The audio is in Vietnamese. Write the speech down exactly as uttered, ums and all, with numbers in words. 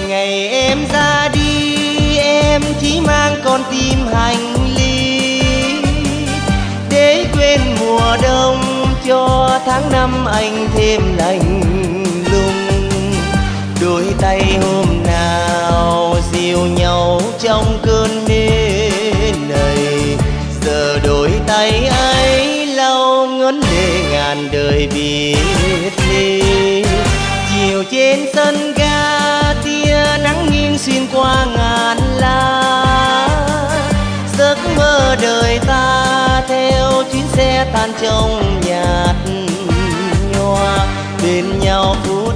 Ngày em ra đi em chỉ mang con tim hành ly, để quên mùa đông cho tháng năm anh thêm lạnh lùng. Đôi tay hôm nào dìu nhau trong cơn mê này, giờ đôi tay ấy lau ngấn lệ ngàn đời biệt ly. Chiều trên sân ga tia nắng nghiêng xuyên qua ngàn lá, giấc mơ đời ta theo chuyến xe tan trong nhạt nhòa, bên nhau phút